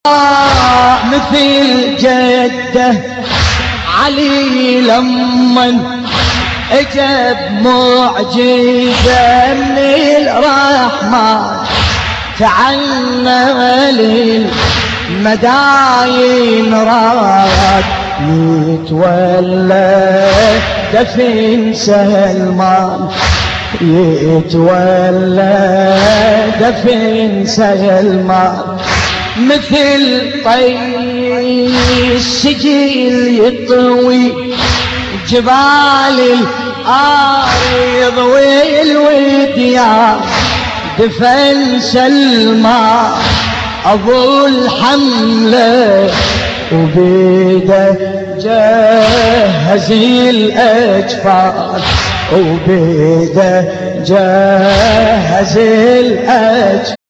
مثل جده علي لمن اجب معجزة من الرحمن تعلل المداين راد يتولى دفن سلمان يتولى دفن سلمان مثل طي السجيل يطوي جبال الأرض والوديان دفن سلمان أبو الحملة وبيده جهز الأجفال وبيده جهز الأجفال